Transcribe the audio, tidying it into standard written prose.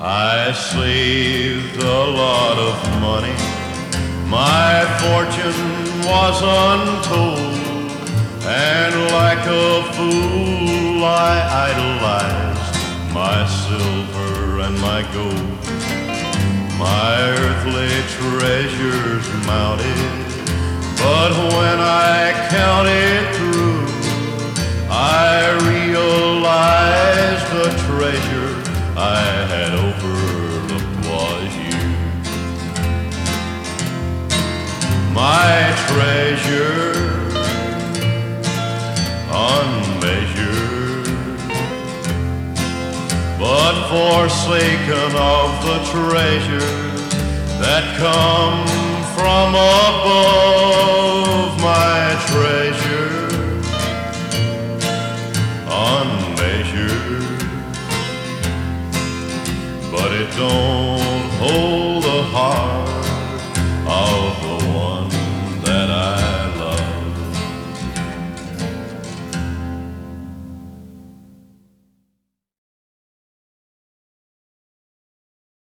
I saved a lot of money. My fortune was untold, and like a fool I idolized my silver and my gold. My earthly treasures mounted, but when I counted through, I realized the treasure I had overlooked was you. My treasure, unmeasured, but forsaken of the treasures that come from above. My treasure, unmeasured, but it don't